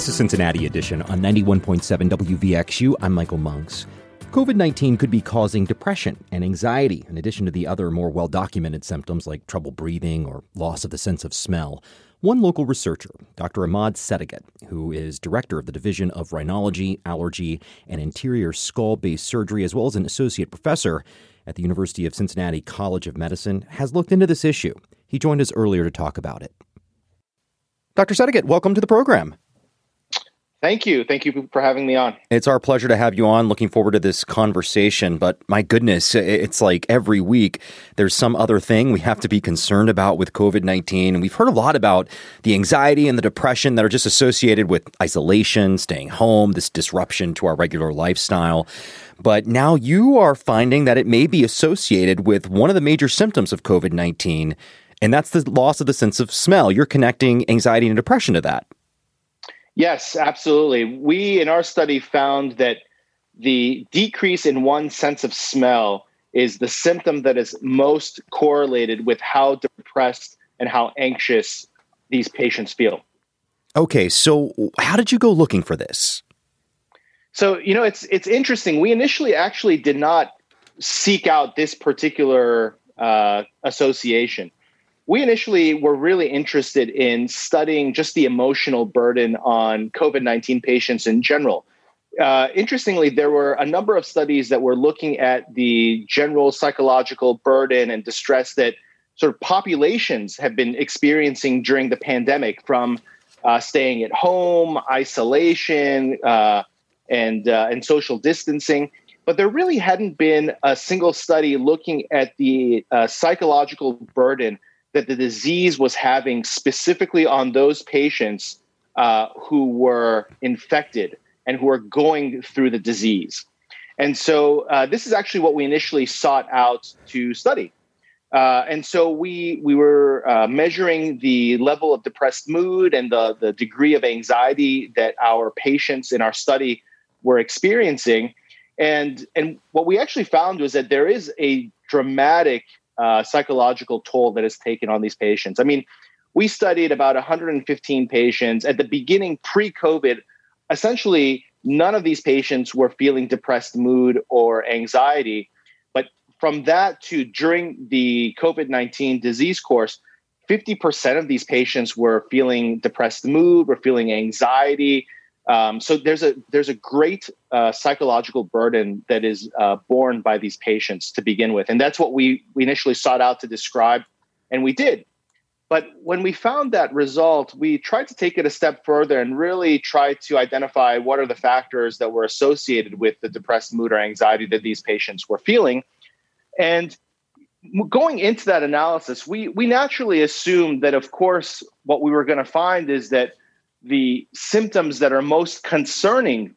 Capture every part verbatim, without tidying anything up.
This is Cincinnati Edition on ninety-one point seven W V X U. I'm Michael Monks. covid nineteen could be causing depression and anxiety, in addition to the other more well-documented symptoms like trouble breathing or loss of the sense of smell. One local researcher, Doctor Ahmad Sadigat, who is director of the Division of Rhinology, Allergy, and Anterior Skull-Base Surgery, as well as an associate professor at the University of Cincinnati College of Medicine, has looked into this issue. He joined us earlier to talk about it. Doctor Sadigat, welcome to the program. Thank you. Thank you for having me on. It's our pleasure to have you on. Looking forward to this conversation. But my goodness, it's like every week there's some other thing we have to be concerned about with covid nineteen. And we've heard a lot about the anxiety and the depression that are just associated with isolation, staying home, this disruption to our regular lifestyle. But now you are finding that it may be associated with one of the major symptoms of covid nineteen, and that's the loss of the sense of smell. You're connecting anxiety and depression to that. Yes, absolutely. We, in our study, found that the decrease in one's sense of smell is the symptom that is most correlated with how depressed and how anxious these patients feel. Okay, so how did you go looking for this? So, you know, it's it's interesting. We initially actually did not seek out this particular uh, association. We initially were really interested in studying just the emotional burden on covid nineteen patients in general. Uh, interestingly, there were a number of studies that were looking at the general psychological burden and distress that sort of populations have been experiencing during the pandemic, from uh, staying at home, isolation, uh, and uh, and social distancing. But there really hadn't been a single study looking at the uh, psychological burden that the disease was having specifically on those patients uh, who were infected and who are going through the disease. And so uh, this is actually what we initially sought out to study. Uh, and so we we were uh, measuring the level of depressed mood and the, the degree of anxiety that our patients in our study were experiencing. And, and what we actually found was that there is a dramatic Uh, psychological toll that is taken on these patients. I mean, we studied about one hundred fifteen patients at the beginning, pre-COVID. Essentially, none of these patients were feeling depressed mood or anxiety. But from that to during the covid nineteen disease course, fifty percent of these patients were feeling depressed mood, were feeling anxiety. Um, so there's a there's a great uh, psychological burden that is uh, borne by these patients to begin with, and that's what we, we initially sought out to describe, and we did. But when we found that result, we tried to take it a step further and really try to identify what are the factors that were associated with the depressed mood or anxiety that these patients were feeling. And going into that analysis, we we naturally assumed that, of course, what we were going to find is that the symptoms that are most concerning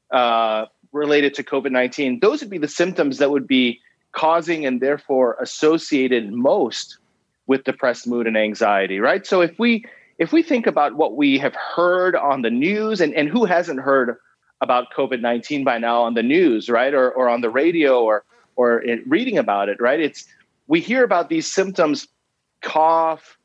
uh, related to covid nineteen, those would be the symptoms that would be causing and therefore associated most with depressed mood and anxiety, right? So if we if we think about what we have heard on the news, and, and who hasn't heard about covid nineteen by now on the news, right? Or, or on the radio, or, or in reading about it, right? It's we hear about these symptoms: cough,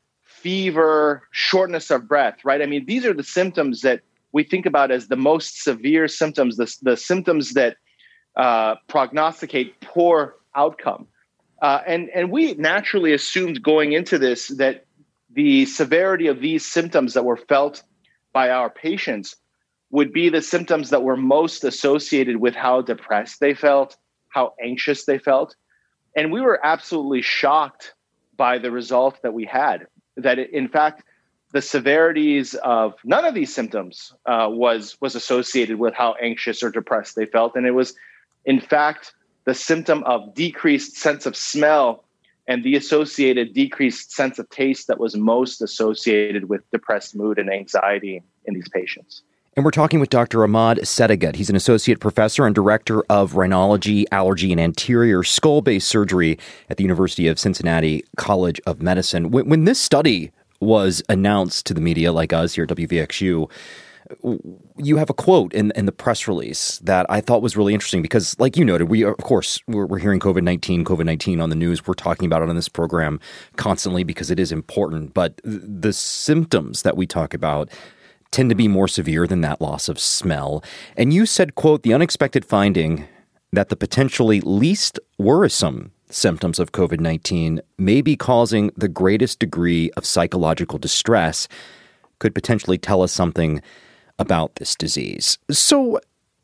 fever, shortness of breath, right? I mean, these are the symptoms that we think about as the most severe symptoms, the, the symptoms that uh, prognosticate poor outcome. Uh, and, and we naturally assumed going into this that the severity of these symptoms that were felt by our patients would be the symptoms that were most associated with how depressed they felt, how anxious they felt. And we were absolutely shocked by the result that we had. That, in fact, the severities of none of these symptoms uh, was was associated with how anxious or depressed they felt. And it was, in fact, the symptom of decreased sense of smell and the associated decreased sense of taste that was most associated with depressed mood and anxiety in these patients. And we're talking with Doctor Ahmad Sadigat. He's an associate professor and director of rhinology, allergy, and anterior skull-base surgery at the University of Cincinnati College of Medicine. When, when this study was announced to the media, like us here at W V X U, you have a quote in, in the press release that I thought was really interesting because, like you noted, we, of course, we're, we're hearing covid nineteen, covid nineteen on the news. We're talking about it on this program constantly because it is important. But the symptoms that we talk about tend to be more severe than that loss of smell. And you said, quote, the unexpected finding that the potentially least worrisome symptoms of COVID nineteen may be causing the greatest degree of psychological distress could potentially tell us something about this disease. So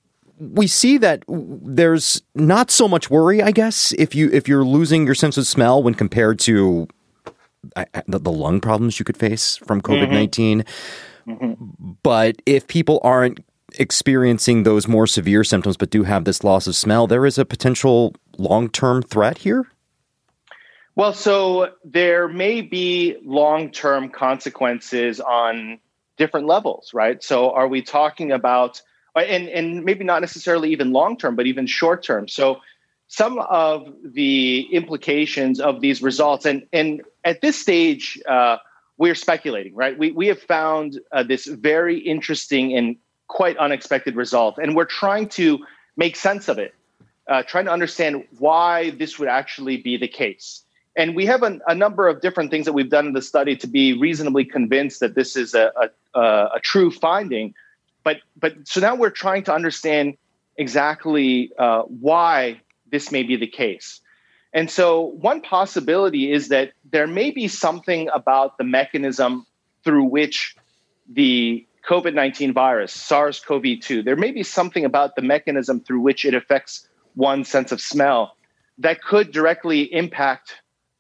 we see that there's not so much worry, I guess, if you if you're losing your sense of smell when compared to uh, the, the lung problems you could face from COVID nineteen. Mm-hmm. But if people aren't experiencing those more severe symptoms but do have this loss of smell, there is a potential long-term threat here? Well, so there may be long-term consequences on different levels, right? So are we talking about, and, and maybe not necessarily even long-term, but even short-term. So some of the implications of these results, and, and at this stage, uh, we're speculating, right? We, we have found uh, this very interesting and quite unexpected result, and we're trying to make sense of it, uh, trying to understand why this would actually be the case. And we have a, a number of different things that we've done in the study to be reasonably convinced that this is a, a, a true finding. But but so now we're trying to understand exactly uh, why this may be the case. And so one possibility is that there may be something about the mechanism through which the COVID nineteen virus, SARS-C o V two, there may be something about the mechanism through which it affects one's sense of smell that could directly impact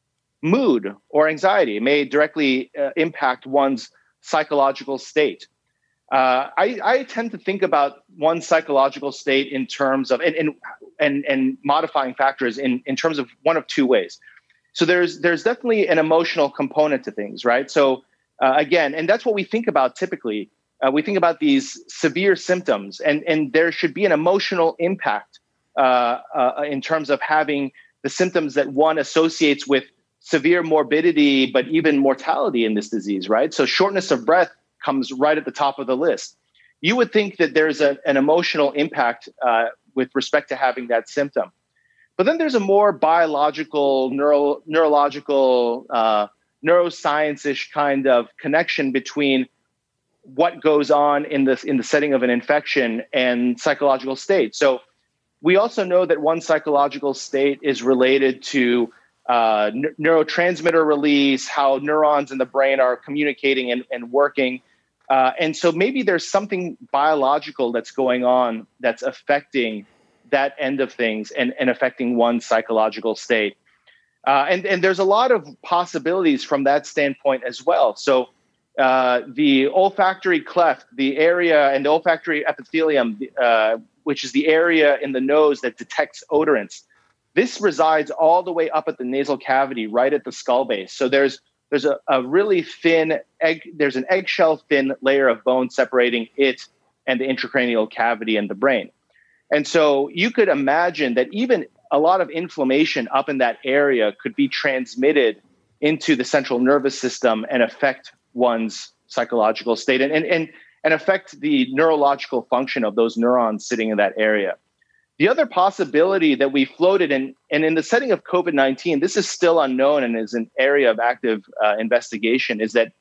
mood or anxiety. It may directly uh, impact one's psychological state. Uh, I, I tend to think about one's psychological state in terms of, and and and, and modifying factors in, in terms of one of two ways. So there's there's definitely an emotional component to things, right? So uh, again, and that's what we think about typically. Uh, we think about these severe symptoms, and, and there should be an emotional impact uh, uh, in terms of having the symptoms that one associates with severe morbidity, but even mortality in this disease, right? So shortness of breath comes right at the top of the list. You would think that there's a, an emotional impact uh, with respect to having that symptom. But then there's a more biological, neuro, neurological, uh, neuroscience-ish kind of connection between what goes on in this in the setting of an infection and psychological state. So we also know that one psychological state is related to uh, n- neurotransmitter release, how neurons in the brain are communicating and, and working. Uh, and so maybe there's something biological that's going on that's affecting that end of things and, and affecting one's psychological state. Uh, and, and there's a lot of possibilities from that standpoint as well. So Uh, the olfactory cleft, the area, and the olfactory epithelium, uh, which is the area in the nose that detects odorants, this resides all the way up at the nasal cavity, right at the skull base. So there's there's a, a really thin egg, there's an eggshell thin layer of bone separating it and the intracranial cavity and the brain. And so you could imagine that even a lot of inflammation up in that area could be transmitted into the central nervous system and affect one's psychological state and, and, and, and affect the neurological function of those neurons sitting in that area. The other possibility that we floated in, and in the setting of COVID nineteen, this is still unknown and is an area of active uh, investigation, is that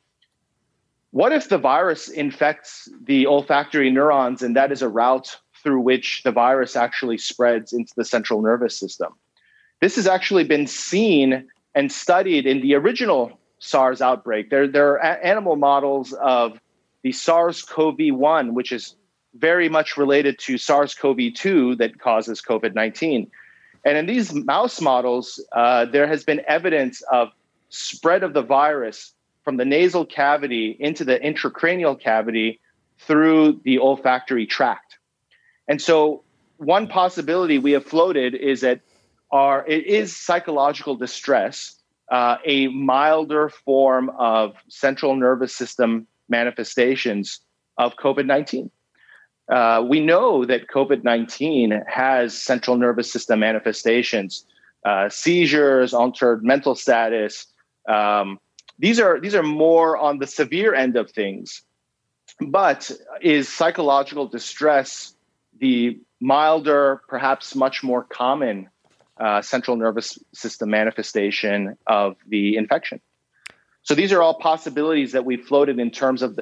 what if the virus infects the olfactory neurons and that is a route through which the virus actually spreads into the central nervous system? This has actually been seen and studied in the original SARS outbreak. There, there are a- animal models of the SARS-C o V one, which is very much related to SARS-C o V two that causes COVID nineteen. And in these mouse models, uh, there has been evidence of spread of the virus from the nasal cavity into the intracranial cavity through the olfactory tract. And so one possibility we have floated is that our, it is psychological distress, Uh, a milder form of central nervous system manifestations of COVID nineteen. Uh, we know that COVID nineteen has central nervous system manifestations, uh, seizures, altered mental status. Um, these are these are more on the severe end of things. But is psychological distress the milder, perhaps much more common Uh, central nervous system manifestation of the infection? So these are all possibilities that we floated in terms of the,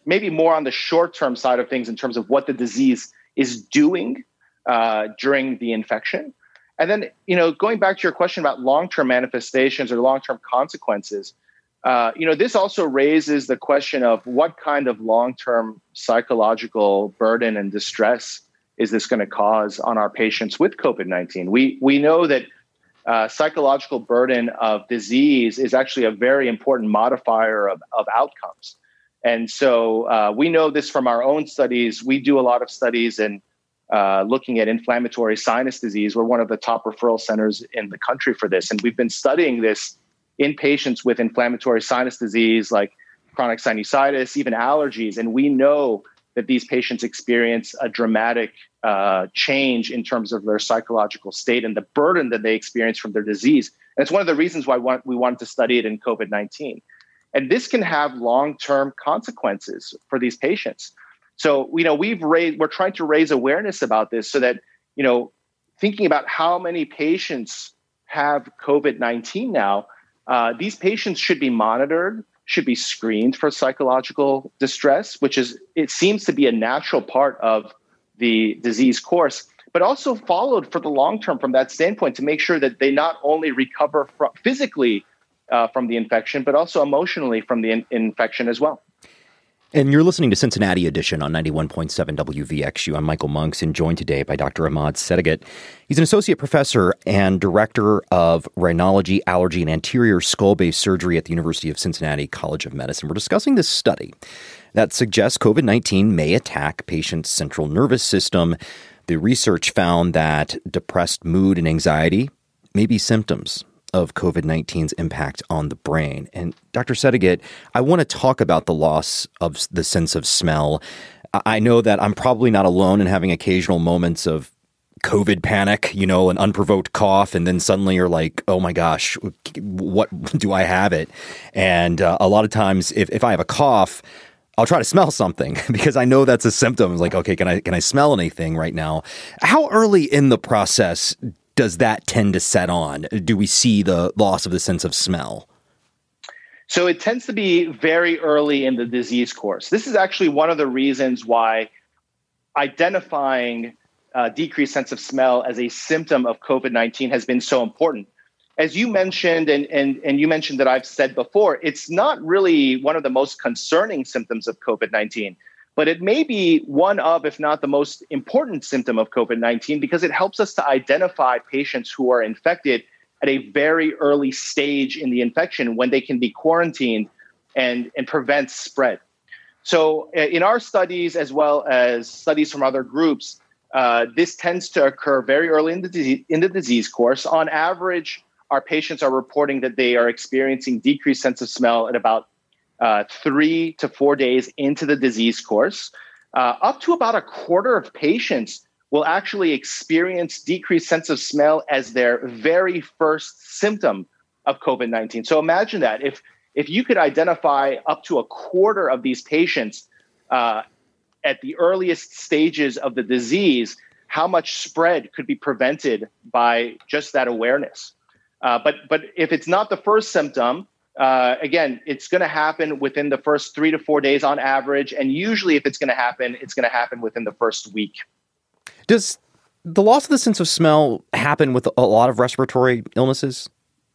maybe more on the short-term side of things in terms of what the disease is doing uh, during the infection. And then, you know, going back to your question about long-term manifestations or long-term consequences, uh, you know, this also raises the question of what kind of long-term psychological burden and distress is this going to cause on our patients with COVID nineteen? We we know that uh, psychological burden of disease is actually a very important modifier of, of outcomes. And so uh, we know this from our own studies. We do a lot of studies in uh, looking at inflammatory sinus disease. We're one of the top referral centers in the country for this. And we've been studying this in patients with inflammatory sinus disease like chronic sinusitis, even allergies. And we know that these patients experience a dramatic uh, change in terms of their psychological state and the burden that they experience from their disease. And it's one of the reasons why we wanted to study it in COVID nineteen. And this can have long-term consequences for these patients. So, you know, we've raised, we're trying to raise awareness about this so that, you know, thinking about how many patients have COVID nineteen now, uh, these patients should be monitored, should be screened for psychological distress, which is, it seems to be a natural part of the disease course, but also followed for the long term from that standpoint to make sure that they not only recover from physically uh, from the infection, but also emotionally from the in- infection as well. And you're listening to Cincinnati Edition on ninety-one point seven W V X U. I'm Michael Monks and joined today by Doctor Ahmad Sedigat. He's an associate professor and director of rhinology, allergy, and anterior skull-based surgery at the University of Cincinnati College of Medicine. We're discussing this study that suggests COVID nineteen may attack patients' central nervous system. The research found that depressed mood and anxiety may be symptoms of COVID nineteen's impact on the brain. And Doctor Sedigat, I want to talk about the loss of the sense of smell. I know that I'm probably not alone in having occasional moments of COVID panic, you know, an unprovoked cough, and then suddenly you're like, oh my gosh, what do I have it? And uh, a lot of times if, if I have a cough, I'll try to smell something because I know that's a symptom. It's like, okay, can I can I smell anything right now? How early in the process does that tend to set on? Do we see the loss of the sense of smell? So it tends to be very early in the disease course. This is actually one of the reasons why identifying uh, decreased sense of smell as a symptom of COVID nineteen has been so important. As you mentioned, and, and, and you mentioned that I've said before, it's not really one of the most concerning symptoms of COVID nineteen. But it may be one of, if not the most important symptom of COVID nineteen, because it helps us to identify patients who are infected at a very early stage in the infection when they can be quarantined and, and prevent spread. So in our studies, as well as studies from other groups, uh, this tends to occur very early in the, disease, in the disease course. On average, our patients are reporting that they are experiencing decreased sense of smell at about Uh, three to four days into the disease course. Uh, up to about a quarter of patients will actually experience decreased sense of smell as their very first symptom of COVID nineteen. So imagine that. If, if you could identify up to a quarter of these patients uh, at the earliest stages of the disease, how much spread could be prevented by just that awareness. Uh, but, but if it's not the first symptom, Uh, again, it's going to happen within the first three to four days on average. And usually if it's going to happen, it's going to happen within the first week. Does the loss of the sense of smell happen with a lot of respiratory illnesses?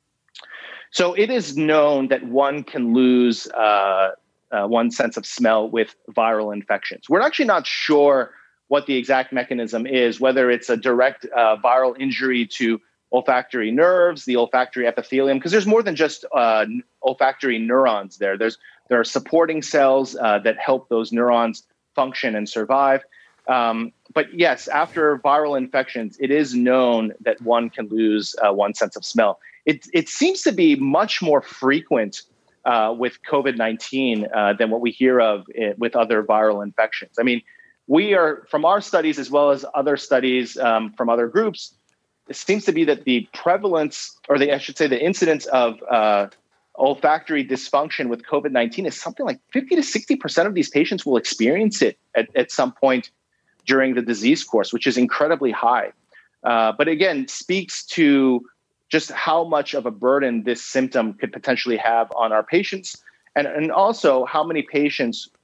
So it is known that one can lose uh, uh, one sense of smell with viral infections. We're actually not sure what the exact mechanism is, whether it's a direct uh, viral injury to olfactory nerves, the olfactory epithelium, because there's more than just uh, olfactory neurons there. There's there are supporting cells uh, that help those neurons function and survive. Um, but yes, after viral infections, it is known that one can lose uh, one sense of smell. It it seems to be much more frequent uh, with COVID nineteen uh, than what we hear of it, with other viral infections. I mean, we are, from our studies as well as other studies um, from other groups, it seems to be that the prevalence, or the, I should say the incidence of uh, olfactory dysfunction with COVID nineteen is something like fifty to sixty percent of these patients will experience it at, at some point during the disease course, which is incredibly high. Uh, but again, speaks to just how much of a burden this symptom could potentially have on our patients, and, and also how many patients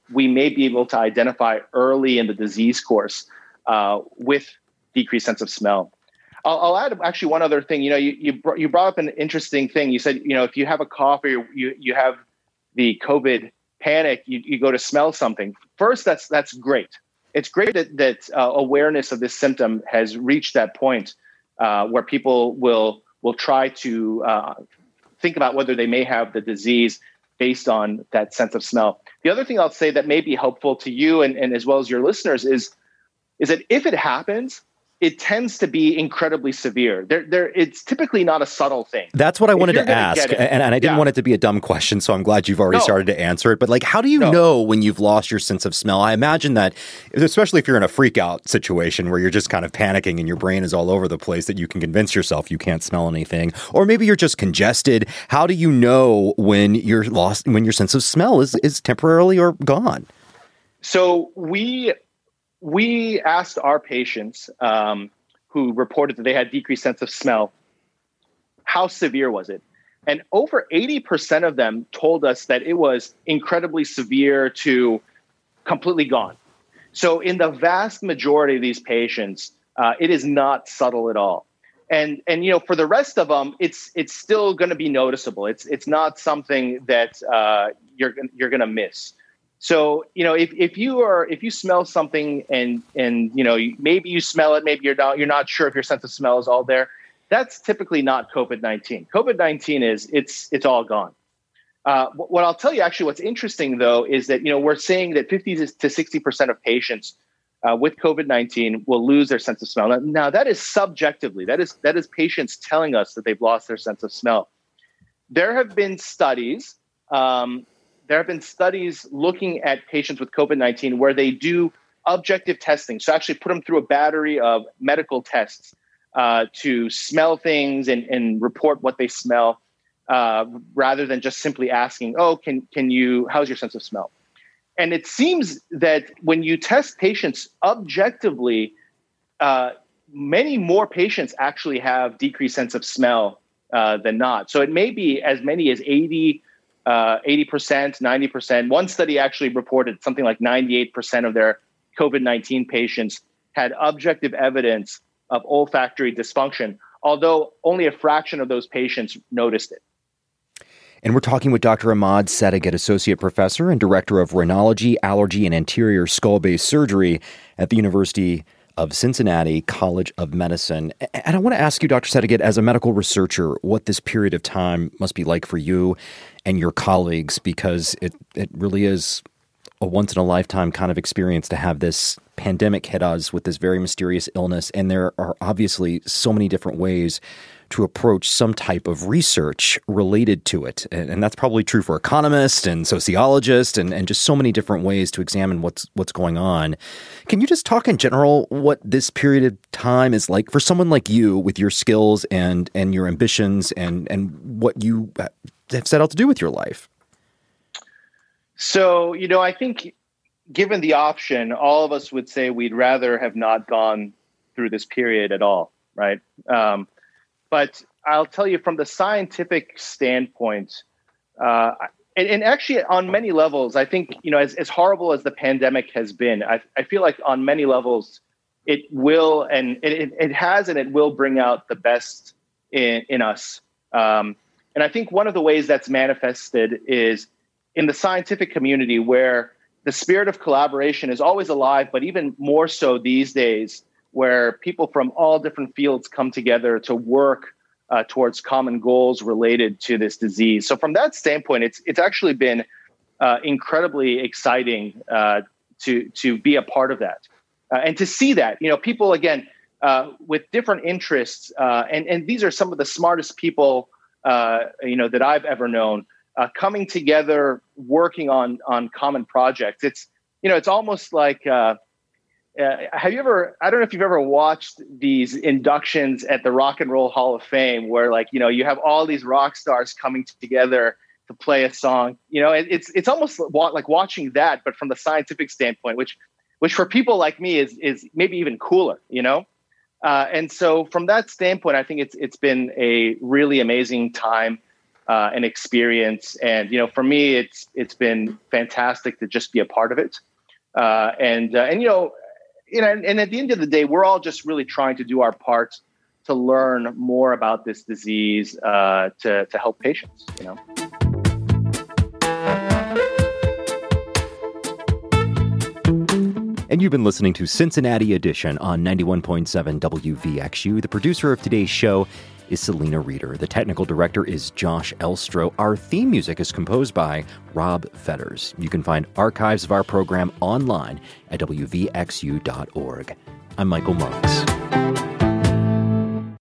we may be able to identify early in the disease course uh, with decreased sense of smell. I'll, I'll add actually one other thing. You know, you you, br- you brought up an interesting thing. You said, you know, if you have a cough or you you, you have the COVID panic, you, you go to smell something. First, that's that's great. It's great that that uh, awareness of this symptom has reached that point uh, where people will will try to uh, think about whether they may have the disease based on that sense of smell. The other thing I'll say that may be helpful to you and, and as well as your listeners is, is that if it happens, it tends to be incredibly severe. There, there, it's typically not a subtle thing. That's what I wanted to ask. And, and I didn't yeah. want it to be a dumb question, so I'm glad you've already no. started to answer it. But like, how do you no. know when you've lost your sense of smell? I imagine that, especially if you're in a freak out situation where you're just kind of panicking and your brain is all over the place, that you can convince yourself you can't smell anything. Or maybe you're just congested. How do you know when you're lost, when your sense of smell is, is temporarily or gone? So we... We asked our patients um, who reported that they had decreased sense of smell, how severe was it? And over eighty percent of them told us that it was incredibly severe to completely gone. So in the vast majority of these patients, uh, it is not subtle at all. And, and you know, for the rest of them, it's it's still going to be noticeable. It's it's not something that uh, you're you're going to miss. So, you know, if, if you are, if you smell something and, and, you know, maybe you smell it, maybe you're not, you're not sure if your sense of smell is all there, that's typically not COVID nineteen. COVID nineteen is, it's, it's all gone. Uh, what I'll tell you, actually, what's interesting, though, is that, you know, we're saying that fifty to sixty percent of patients uh, with COVID nineteen will lose their sense of smell. Now, now, that is subjectively, that is, that is patients telling us that they've lost their sense of smell. There have been studies, um, There have been studies looking at patients with COVID nineteen where they do objective testing. So actually put them through a battery of medical tests uh, to smell things and, and report what they smell uh, rather than just simply asking, oh, can can you, how's your sense of smell? And it seems that when you test patients objectively, uh, many more patients actually have decreased sense of smell uh, than not. So it may be as many as eighty Uh, eighty percent, ninety percent. One study actually reported something like ninety-eight percent of their COVID nineteen patients had objective evidence of olfactory dysfunction, although only a fraction of those patients noticed it. And we're talking with Doctor Ahmad Sadiq, Associate Professor and Director of Rhinology, Allergy, and Anterior Skull-Base Surgery at the University of Cincinnati College of Medicine. And I want to ask you, Doctor Sadiq, as a medical researcher, what this period of time must be like for you and your colleagues, because it, it really is a once-in-a-lifetime kind of experience to have this pandemic hit us with this very mysterious illness. And there are obviously so many different ways to approach some type of research related to it. And, and that's probably true for economists and sociologists and, and just so many different ways to examine what's what's going on. Can you just talk in general what this period of time is like for someone like you with your skills and, and your ambitions and, and what you have set out to do with your life? So, you know, I think given the option, all of us would say we'd rather have not gone through this period at all, right? Um, But I'll tell you from the scientific standpoint, uh, and, and actually on many levels, I think, you know, as, as horrible as the pandemic has been, I, I feel like on many levels, it will, and it, it has, and it will bring out the best in, in us. Um, and I think one of the ways that's manifested is in the scientific community where the spirit of collaboration is always alive, but even more so these days, where people from all different fields come together to work uh, towards common goals related to this disease. So from that standpoint, it's it's actually been uh, incredibly exciting uh, to to be a part of that uh, and to see that, you know, people, again, uh, with different interests. Uh, and, and these are some of the smartest people, uh, you know, that I've ever known uh, coming together, working on on common projects. It's, you know, it's almost like uh, Uh, have you ever, I don't know if you've ever watched these inductions at the Rock and Roll Hall of Fame where, like, you know, you have all these rock stars coming together to play a song. You know, it, it's it's almost like watching that, but from the scientific standpoint, which which for people like me is is maybe even cooler, you know? Uh, and so from that standpoint, I think it's it's been a really amazing time. uh, an experience. And, you know, for me, it's it's been fantastic to just be a part of it. Uh, and, uh, and, you know, you know, and, and at the end of the day, we're all just really trying to do our part to learn more about this disease, uh, to, to help patients, you know. And you've been listening to Cincinnati Edition on ninety-one point seven W V X U. The producer of today's show is Selena Reeder. The technical director is Josh Elstro. Our theme music is composed by Rob Fetters. You can find archives of our program online at W V X U dot org. I'm Michael Monks.